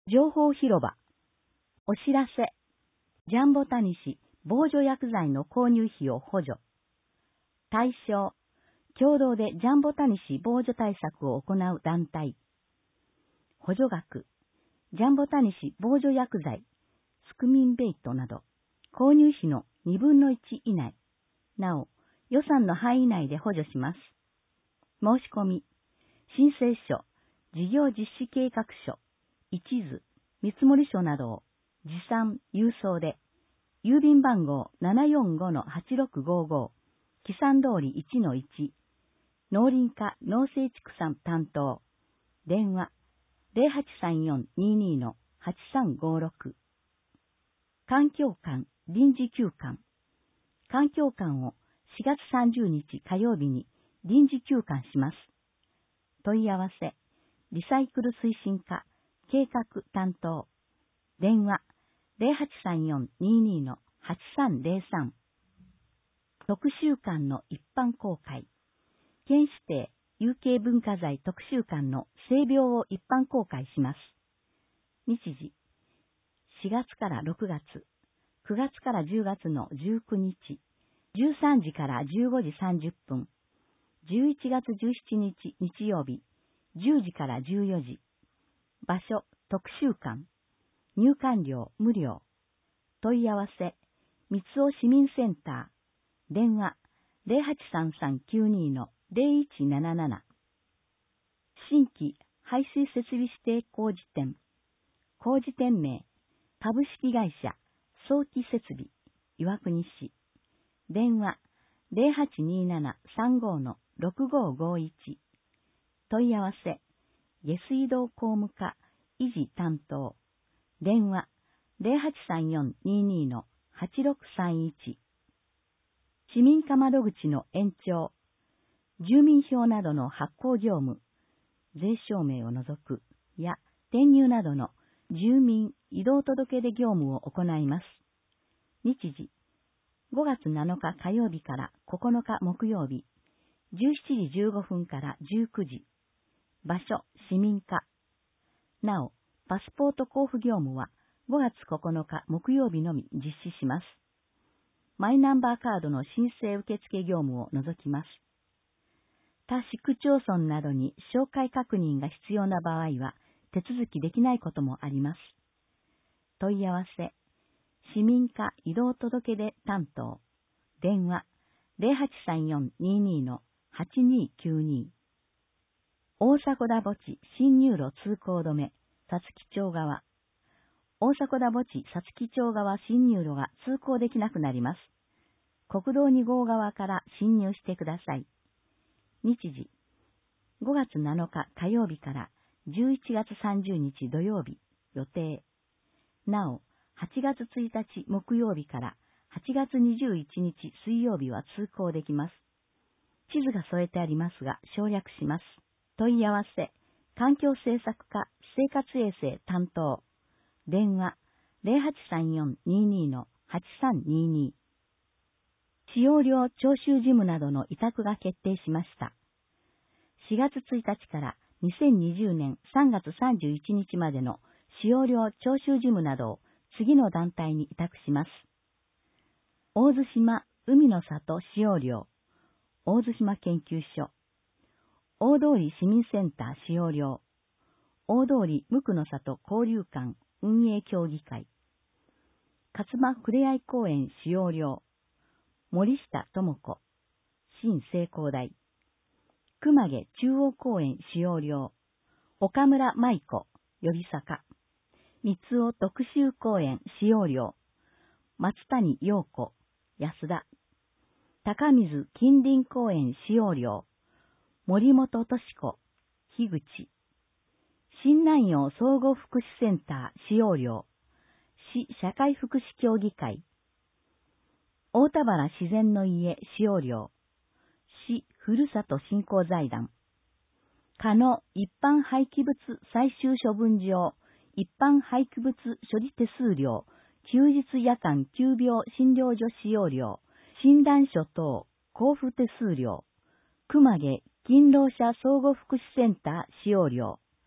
情報広場。お知らせ。ジャンボタニシ防除薬剤の購入費を補助。対象。共同でジャンボタニシ防除対策を行う団体。補助額。ジャンボタニシ防除薬剤、スクミンベイトなど、購入費の2分の1以内。なお、予算の範囲内で補助します。申し込み。申請書、事業実施計画書、一図、見積書などを持参、郵送で、郵便番号 745-8655、記算通り 1-1、農林課農政畜産担当、電話 0834-22-8356。環境館臨時休館。環境館を4月30日火曜日に臨時休館します。問い合わせ、リサイクル推進課計画担当、電話 0834-22-8303。特集館の一般公開。県指定有形文化財特集館の性病を一般公開します。日時、4月から6月、9月から10月の19日、13時から15時30分、11月17日日曜日、10時から14時。場所、特集館。入館料無料。問い合わせ、三尾市民センター。電話、0833-92-0177。新規排水設備指定工事店。工事店名、株式会社、早期設備、岩国市。電話、0827-35-6551。問い合わせ、下水道工務課、維持担当。電話、0834-22-8631。市民課窓口の延長。住民票などの発行業務、税証明を除く、や転入などの住民移動届出業務を行います。日時、5月7日火曜日から9日木曜日、17時15分から19時。場所、市民課。なお、パスポート交付業務は5月9日木曜日のみ実施します。マイナンバーカードの申請受付業務を除きます。他市区町村などに照会確認が必要な場合は手続きできないこともあります。問い合わせ、市民課移動届出担当。電話、0834-22-8292。大迫田墓地新入路通行止め、皐月町側。大迫田墓地皐月町側新入路が通行できなくなります。国道2号側から進入してください。日時、5月7日火曜日から11月30日土曜日予定。なお、8月1日木曜日から8月21日水曜日は通行できます。地図が添えてありますが省略します。問い合わせ、環境政策課生活衛生担当。電話、0834-22-8322。使用料徴収事務などの委託が決定しました。4月1日から2020年3月31日までの使用料徴収事務などを次の団体に委託します。大津島海の里使用料、大津島研究所、大通市民センター使用料、大通無垢の里交流館運営協議会、勝間ふれあい公園使用料、森下智子、新聖光台、熊毛中央公園使用料、岡村舞子、寄坂、三尾特集公園使用料、松谷陽子、安田、高水近隣公園使用料、森本敏子、樋口、新南陽総合福祉センター使用料、市社会福祉協議会、大田原自然の家使用料、市ふるさと振興財団、加納一般廃棄物最終処分場、一般廃棄物処理手数料、休日夜間急病診療所使用料、診断書等交付手数料、熊毛勤労者相互福祉センター使用料、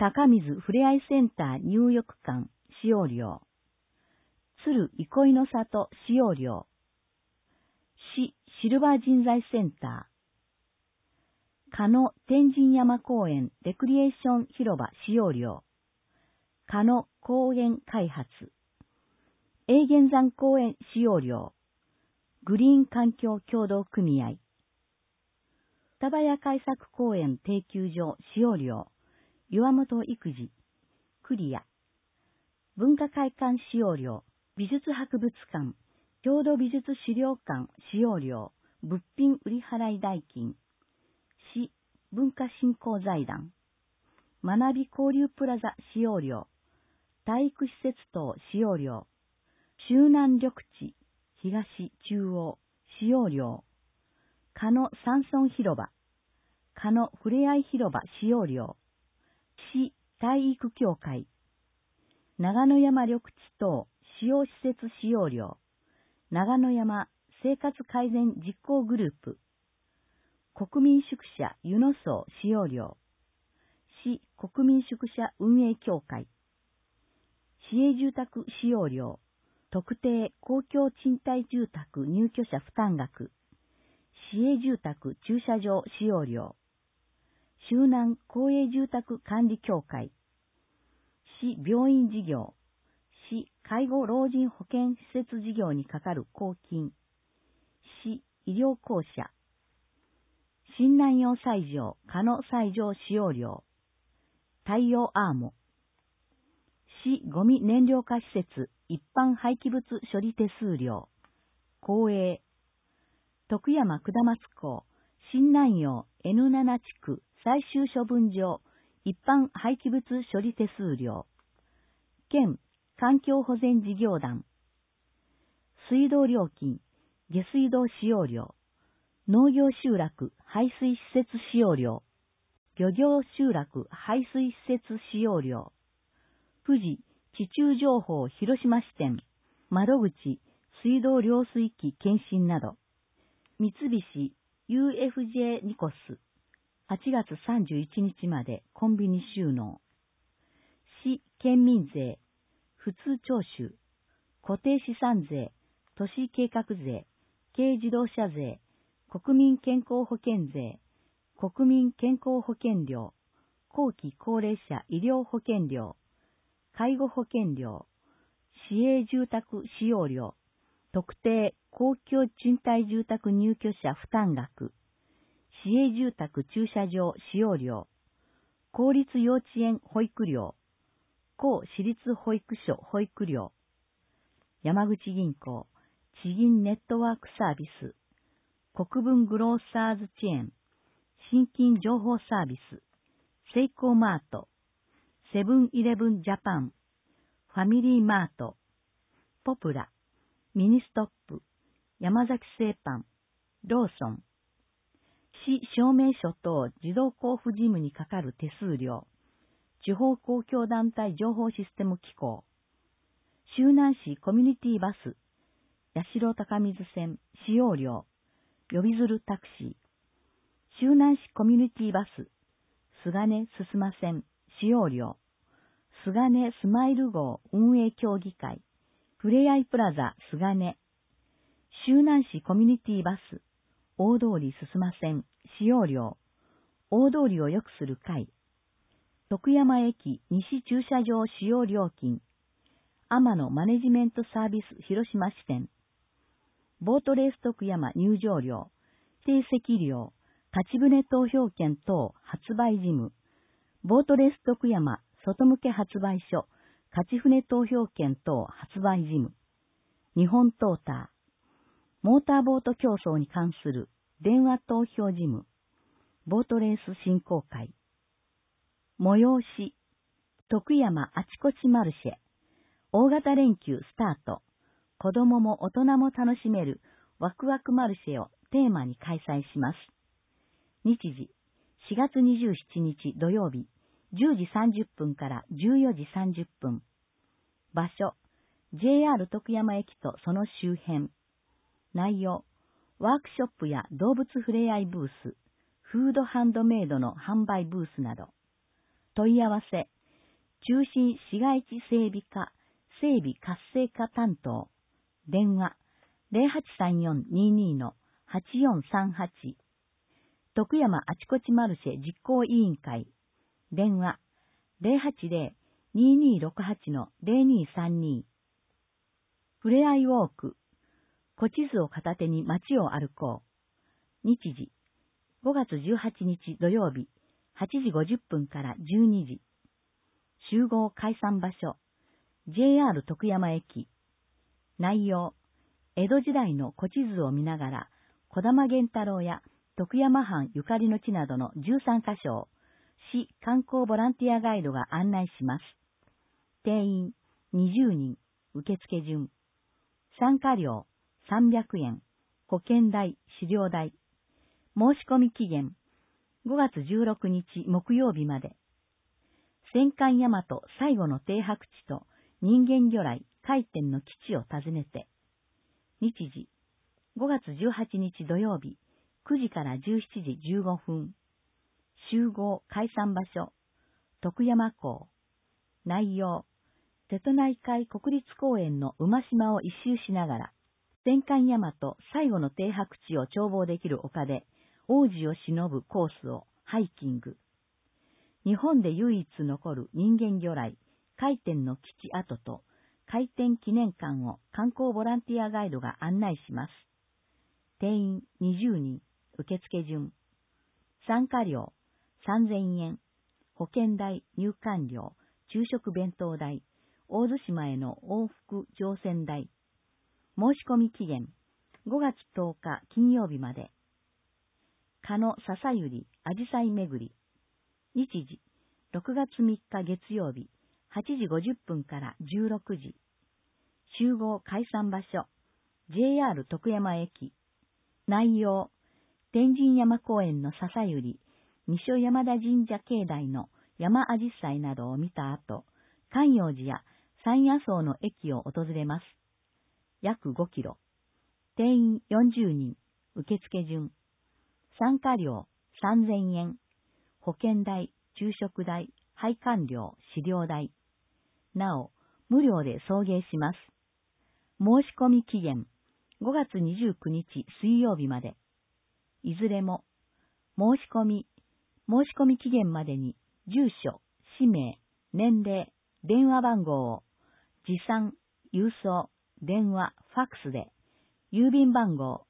高水ふれあいセンター入浴館使用料。鶴憩いの里使用料。市シルバー人材センター。鹿野天神山公園レクリエーション広場使用料。鹿野公園開発。永源山公園使用料。グリーン環境協同組合。双葉屋開作公園定休所使用料。岩本育児。クリア。文化会館使用料。美術博物館。郷土美術資料館使用料。物品売払代金。市文化振興財団。学び交流プラザ使用料。体育施設等使用料。周南緑地東中央使用料。鹿野山村広場。鹿野ふれあい広場使用料。市体育協会。長野山緑地等使用施設使用料。長野山生活改善実行グループ。国民宿舎湯の荘使用料。市国民宿舎運営協会。市営住宅使用料。特定公共賃貸住宅入居者負担額。市営住宅駐車場使用料。周南公営住宅管理協会。市病院事業。市介護老人保健施設事業にかかる公金。市医療公社。新南洋斎場鹿野斎場使用料。太陽アーモ。市ゴミ燃料化施設一般廃棄物処理手数料。公営。徳山下松港新南洋 N7 地区最終処分場一般廃棄物処理手数料。県環境保全事業団。水道料金下水道使用料。農業集落排水施設使用料。漁業集落排水施設使用料。富士地中情報広島支店窓口水道量水器検診など。三菱 UFJ ニコス8月31日までコンビニ収納。市県民税普通徴収固定資産税都市計画税軽自動車税国民健康保険税国民健康保険料後期高齢者医療保険料介護保険料市営住宅使用料特定公共賃貸住宅入居者負担額市営住宅駐車場使用料公立幼稚園保育料公私立保育所保育料山口銀行地銀ネットワークサービス国分グローサーズチェーン新金情報サービスセイコーマートセブンイレブンジャパンファミリーマートポプラミニストップ山崎製パンローソン市証明書等自動交付事務にかかる手数料地方公共団体情報システム機構周南市コミュニティバス八代高水線使用料呼び鶴タクシー周南市コミュニティバス菅根進ま線使用料菅根スマイル号運営協議会ふれあいプラザ菅根周南市コミュニティバス大通り進ま線使用料大通りを良くする会徳山駅西駐車場使用料金天野マネジメントサービス広島支店ボートレース徳山入場料定席料立ち船投票券等発売事務ボートレース徳山外向け発売所勝ち船投票券等発売事務日本トーターモーターボート競争に関する電話投票事務ボートレース振興会催し徳山あちこちマルシェ大型連休スタート子供も大人も楽しめるワクワクマルシェをテーマに開催します。日時4月27日土曜日10時30分から14時30分場所 JR 徳山駅とその周辺内容ワークショップや動物ふれあいブースフードハンドメイドの販売ブースなど問い合わせ、中心市街地整備課、整備活性化担当、電話、083422-8438、徳山あちこちマルシェ実行委員会、電話、080-2268-0232、ふれあいウォーク、古地図を片手に街を歩こう。日時、5月18日土曜日、8時50分から12時。集合解散場所、JR 徳山駅。内容、江戸時代の古地図を見ながら、児玉源太郎や徳山藩ゆかりの地などの13カ所を、市観光ボランティアガイドが案内します。定員20人、受付順。参加料300円、保険代、資料代。申し込み期限5月16日木曜日まで。戦艦大和最後の停泊地と人間魚雷回転の基地を訪ねて。日時5月18日土曜日9時から17時15分。集合解散場所、徳山港。内容、瀬戸内海国立公園の馬島を一周しながら、戦艦大和最後の停泊地を眺望できる丘で、王子を偲ぶコースをハイキング。日本で唯一残る人間魚雷、回転の基地跡と、回転記念館を観光ボランティアガイドが案内します。定員20人、受付順。参加料3000円、保険代、入館料、昼食弁当代、大津島への往復乗船代。申し込み期限5月10日金曜日まで。かの笹ゆりあじさいめぐり。日時6月3日月曜日8時50分から16時。集合解散場所 JR 徳山駅。内容、天神山公園の笹ゆり、三所山田神社境内の山あじさいなどを見た後、観葉寺や山野草の駅を訪れます。約5キロ。定員40人、受付順。参加料3000円、保険代、昼食代、配管料、飼料代。なお、無料で送迎します。申し込み期限5月29日水曜日まで。いずれも、申し込み期限までに住所、氏名、年齢、電話番号を持参、郵送、電話、ファックスで、郵便番号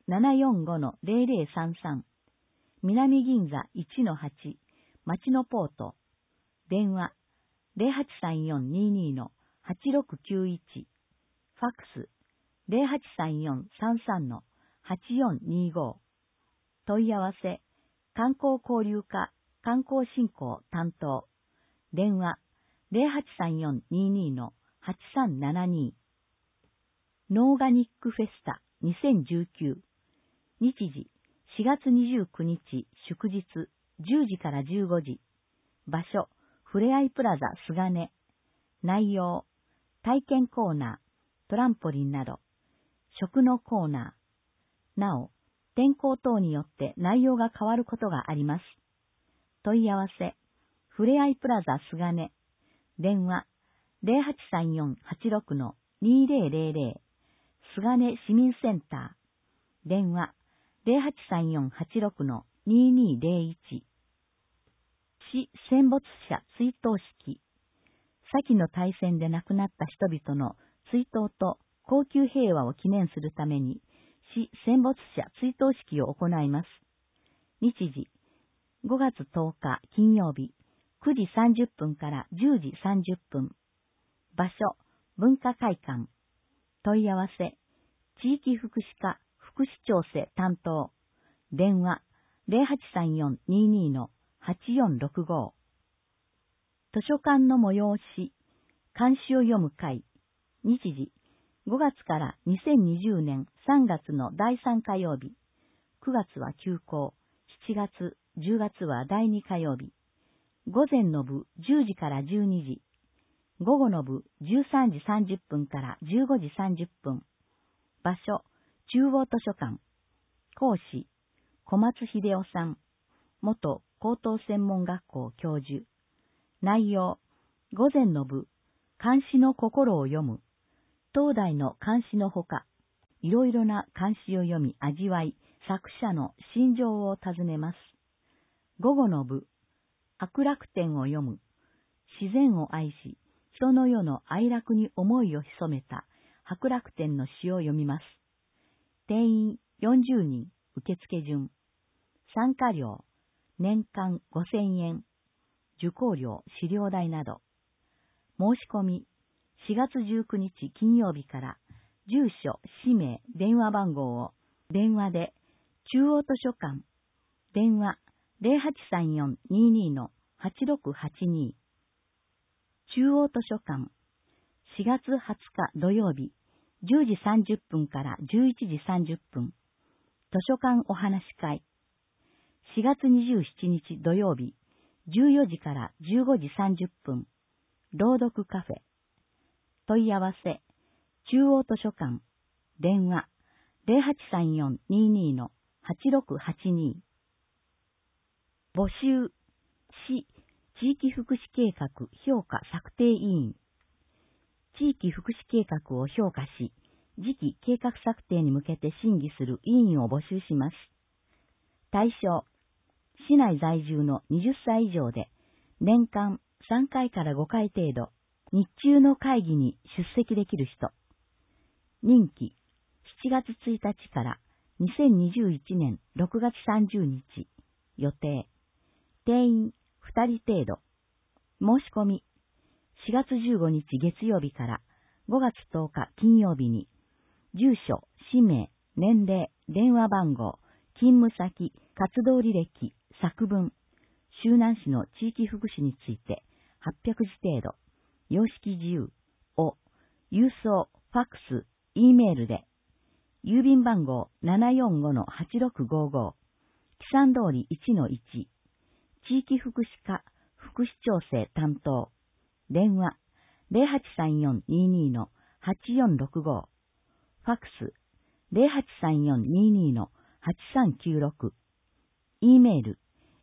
745-0033、南銀座 1-8、町のポート、電話 083422-8691、ファックス 083433-8425、問い合わせ、観光交流課観光振興担当、電話 083422-8372、ノーガニックフェスタ2019、日時4月29日祝日10時から15時、場所ふれあいプラザ菅根。内容、体験コーナー、トランポリンなど、食のコーナー。なお、天候等によって内容が変わることがあります。問い合わせ、ふれあいプラザ菅根。電話、0834-86-2000、菅根市民センター。電話、0834-86-2201。市戦没者追悼式。先の大戦で亡くなった人々の追悼と恒久平和を記念するために、市戦没者追悼式を行います。日時、5月10日金曜日、9時30分から10時30分。場所、文化会館。問い合わせ、地域福祉課福祉調整担当。電話、0834-22-8465。図書館の催し、漢詩を読む会。日時、5月から2020年3月の第3火曜日。9月は休校。7月、10月は第2火曜日。午前の部10時から12時。午後の部13時30分から15時30分。場所、中央図書館。講師、小松秀夫さん。元高等専門学校教授。 内容、午前の部、漢詩の心を読む。当代の漢詩のほか、いろいろな漢詩を読み味わい、作者の心情を尋ねます。午後の部、悪楽天を読む。自然を愛し、人の世の哀楽に思いを潜めた白楽天の詩を読みます。定員40人、受付順。参加料、年間5000円。受講料、資料代など。申し込み、4月19日金曜日から、住所、氏名、電話番号を、電話で、中央図書館、電話 0834-22-8682。中央図書館、4月20日土曜日、10時30分から11時30分。図書館お話会。4月27日土曜日、14時から15時30分。朗読カフェ。問い合わせ、中央図書館、電話0834-22-8682。募集、市、地域福祉計画評価策定委員。地域福祉計画を評価し、次期計画策定に向けて審議する委員を募集します。対象、市内在住の20歳以上で、年間3回から5回程度、日中の会議に出席できる人。任期、7月1日から2021年6月30日。予定。定員2人程度。申し込み、4月15日月曜日から5月10日金曜日に、住所、氏名、年齢、電話番号、勤務先、活動履歴、作文、周南市の地域福祉について800字程度、様式自由を、郵送、ファックス、Eメールで、郵便番号 745-8655、木山通り 1-1、地域福祉課、福祉調整担当、電話0834-22-8465、ファックス0834-22-8396、Eメール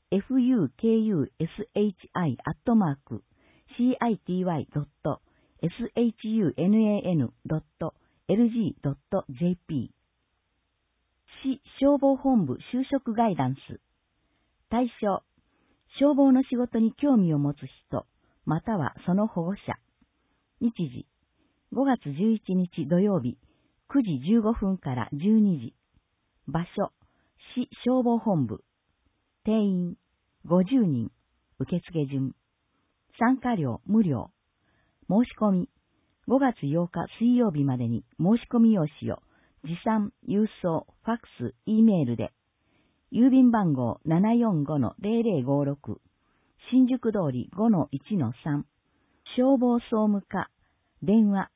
fukushi.city.sunan.lg.jp 市消防本部就職ガイダンス。対象、消防の仕事に興味を持つ人、またはその保護者。日時、5月11日土曜日、9時15分から12時。場所、市消防本部。定員、50人。受付順。参加料無料。申し込み、5月8日水曜日までに申し込み用紙を持参、郵送、ファックス、Eメールで、郵便番号 745-0056、新宿通り 5-1-3、消防総務課、電話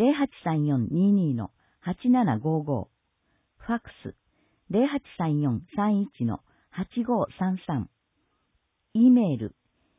0834-22-8755、ファックス0834-31-8533、Eメール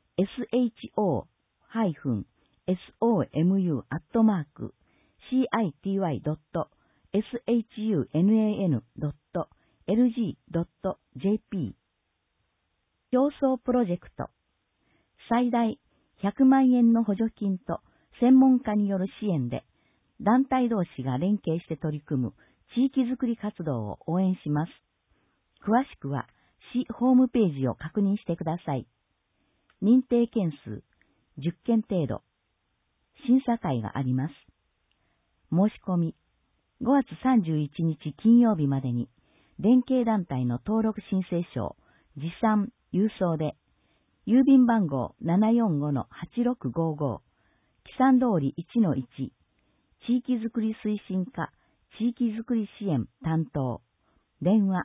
shomu-city.sunan.lg.jp 競争プロジェクト最大100万円の補助金と専門家による支援で団体同士が連携して取り組む地域づくり活動を応援します。詳しくは市ホームページを確認してください。認定件数10件程度。審査会があります。申し込み、5月31日金曜日までに、連携団体の登録申請書を持参、郵送で、郵便番号 745-8655、木山通り 1-1、地域づくり推進課、地域づくり支援担当、電話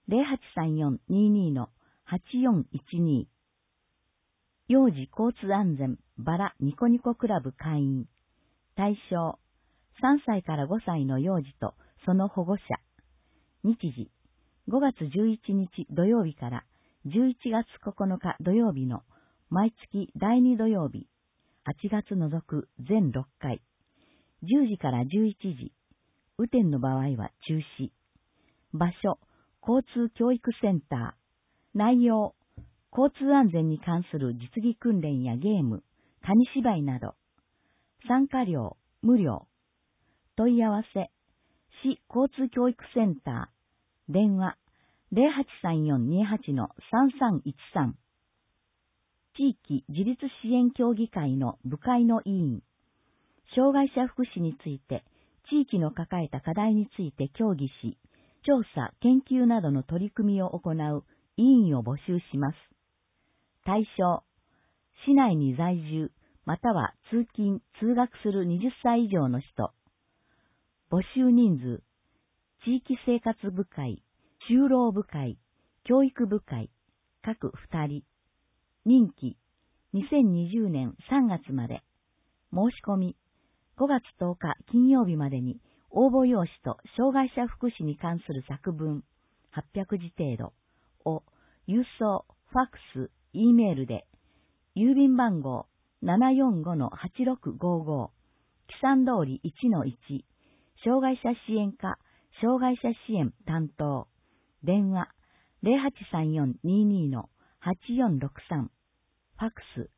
0834-22-8412、幼児交通安全バラニコニコクラブ会員。対象、3歳から5歳の幼児とその保護者。日時、5月11日土曜日から11月9日土曜日の毎月第2土曜日、8月除く全6回、10時から11時、雨天の場合は中止。場所、交通教育センター。内容、 交通安全に関する実技訓練やゲーム、紙芝居など、参加料、無料。問い合わせ、市交通教育センター、電話、083428-3313。地域自立支援協議会の部会の委員、障害者福祉について、地域の抱えた課題について協議し、調査、研究などの取り組みを行う委員を募集します。対象、市内に在住、または通勤・通学する20歳以上の人。募集人数、地域生活部会、就労部会、教育部会、各2人。任期、2020年3月まで。申し込み、5月10日金曜日までに応募用紙と障害者福祉に関する作文800字程度を郵送、ファックス、Eメールで、郵便番号 745-8655、木山通り 1-1、障害者支援課、障害者支援担当、電話 0834-22-8463、ファックス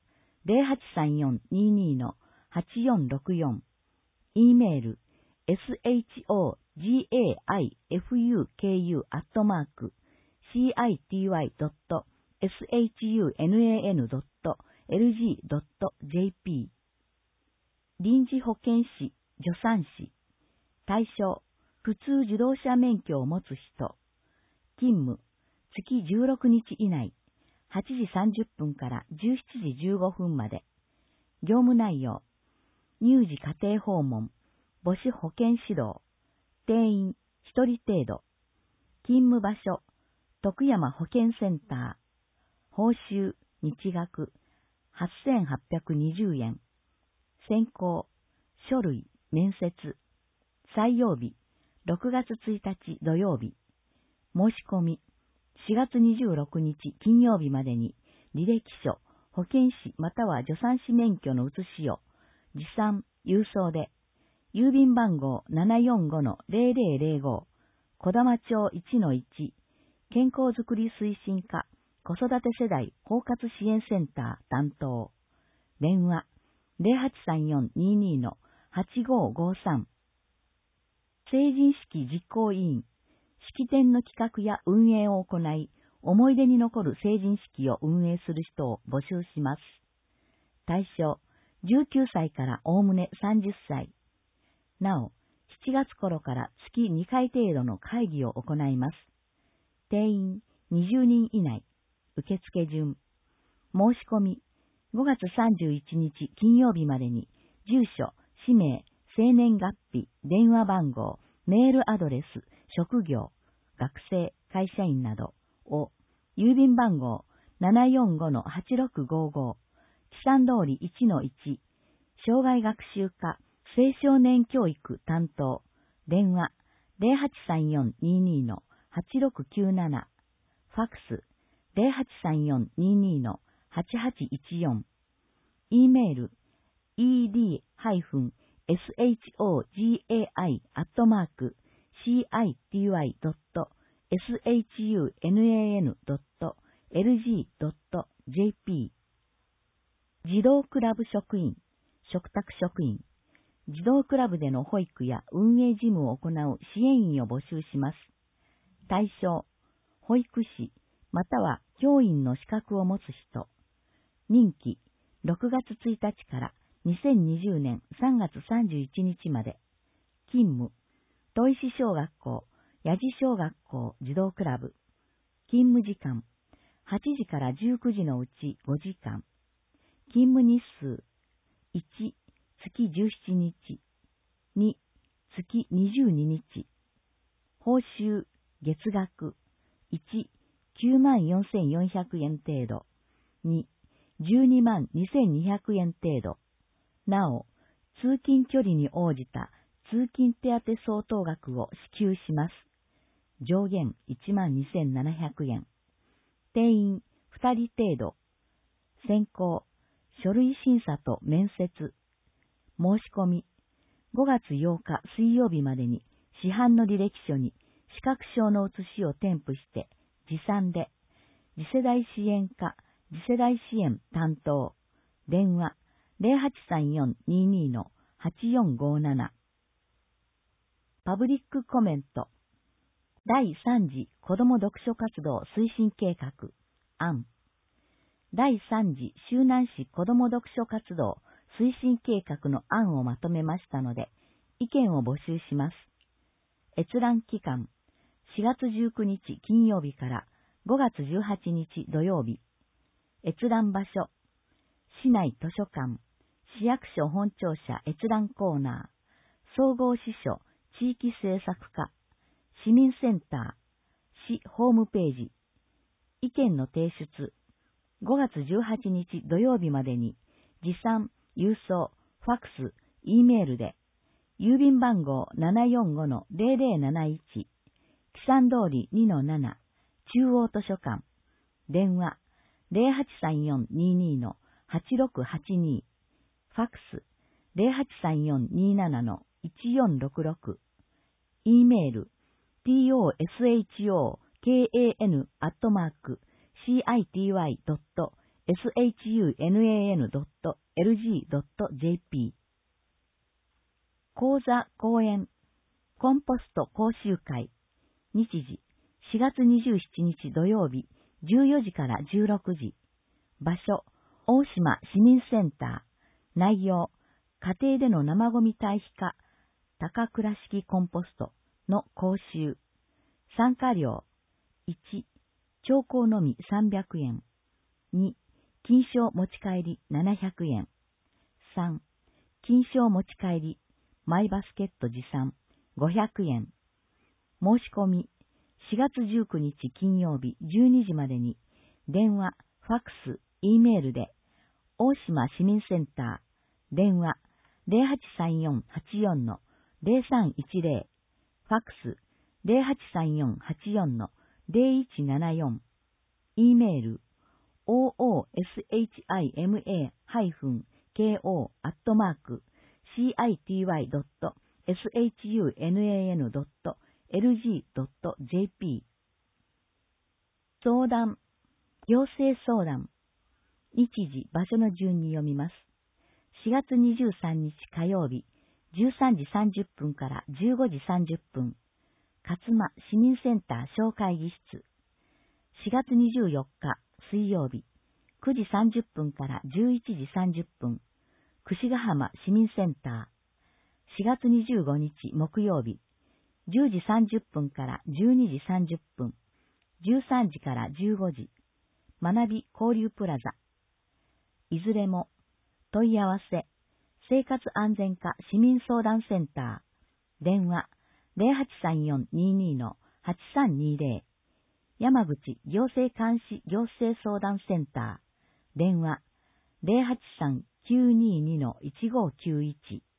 0834-22-8464、Eメール shogaku.city.shunnan.lg.jp。 臨時保健師、助産師。対象、普通自動車免許を持つ人。勤務、月16日以内、8時30分から17時15分まで。業務内容、乳児家庭訪問、母子保健指導、定員1人程度。勤務場所、徳山保健センター。報酬、日額、8820円。選考、書類、面接。採用日、6月1日土曜日。申し込み、4月26日金曜日までに、履歴書、保健師または助産師免許の写しを、持参、郵送で、郵便番号 745-0005、小玉町 1-1、健康づくり推進課、子育て世代包括支援センター担当。電話、0834-22-8553。成人式実行委員、式典の企画や運営を行い、思い出に残る成人式を運営する人を募集します。対象、19歳からおおむね30歳。なお、7月頃から月2回程度の会議を行います。定員20人以内。受付順。申し込み、5月31日金曜日までに、住所、氏名、生年月日、電話番号、メールアドレス、職業、学生、会社員などを、郵便番号 745-8655、木山通り 1-1、障害学習課、青少年教育担当、電話 0834-22-8697、ファックス 0834-22-8814、Eメール ed-citi.shunnan.lg.jp。 児童クラブ職員、嘱託職員、児童クラブでの保育や運営事務を行う支援員を募集します。対象、保育士、または教員の資格を持つ人。任期、6月1日から2020年3月31日まで。勤務、砥石小学校、八地小学校児童クラブ。勤務時間、8時から19時のうち5時間。勤務日数、1、月17日。2、月22日。報酬、月額。1、94,400円程度。2、122,200円程度。なお、通勤距離に応じた通勤手当相当額を支給します。上限 12,700円。定員2人程度。選考、書類審査と面接。申し込み、5月8日水曜日までに市販の履歴書に資格証の写しを添付して持参で、 次世代支援課、次世代支援担当、電話 083422-8457。パブリックコメント。第3次子ども読書活動推進計画、案。第3次周南市子ども読書活動推進計画の案をまとめましたので、意見を募集します。閲覧期間、4月19日金曜日から5月18日土曜日。閲覧場所、市内図書館、市役所本庁舎閲覧コーナー、総合支所地域政策課、市民センター、市ホームページ。意見の提出、5月18日土曜日までに、持参、郵送、ファックス、Eメールで、郵便番号 745-0071、木山通り 2-7、中央図書館、電話 083422-8682、ファックス 083427-1466、Eメール、toshokan.shunnan.lg.jp。 講座講演、コンポスト講習会、日時、4月27日土曜日、14時から16時。場所、大島市民センター。内容、家庭での生ゴミ堆肥化、高倉式コンポストの講習。参加料、1、聴講のみ300円。2、金賞持ち帰り700円。3、金賞持ち帰り、マイバスケット持参500円。申し込み、4月19日金曜日12時までに、電話、ファックス、Eメールで、大島市民センター、電話、0834-84-0310、ファックス、0834-84-0174、Eメール、ooshima-ko.city.shunnan.lg.jp。 相談、行政相談、日時、場所の順に読みます。4月23日火曜日、13時30分から15時30分、勝間市民センター小会議室。4月24日水曜日、9時30分から11時30分、櫛ヶ浜市民センター。4月25日木曜日、10時30分から12時30分、13時から15時、学び交流プラザ。いずれも、問い合わせ、生活安全課市民相談センター。電話、0834-22-8320。山口行政監視行政相談センター。電話、083-922-1591。